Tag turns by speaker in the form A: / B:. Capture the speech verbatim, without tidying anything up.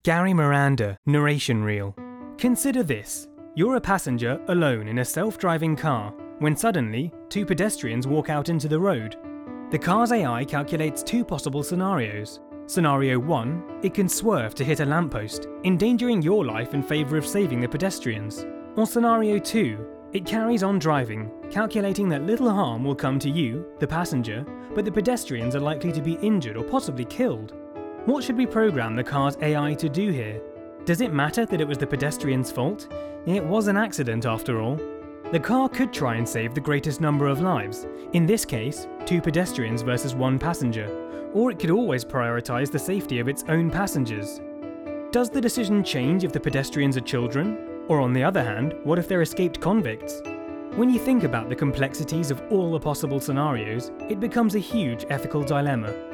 A: Gary Miranda, narration reel. Consider this. You're a passenger alone in a self-driving car when suddenly two pedestrians walk out into the road. The car's A I calculates two possible scenarios. Scenario one, it can swerve to hit a lamppost, endangering your life in favour of saving the pedestrians. Or scenario two, it carries on driving, calculating that little harm will come to you, the passenger, but the pedestrians are likely to be injured or possibly killed. What should we program the car's A I to do here? Does it matter that it was the pedestrian's fault? It was an accident after all. The car could try and save the greatest number of lives, in this case, two pedestrians versus one passenger, or it could always prioritise the safety of its own passengers. Does the decision change if the pedestrians are children? Or on the other hand, what if they're escaped convicts? When you think about the complexities of all the possible scenarios, it becomes a huge ethical dilemma.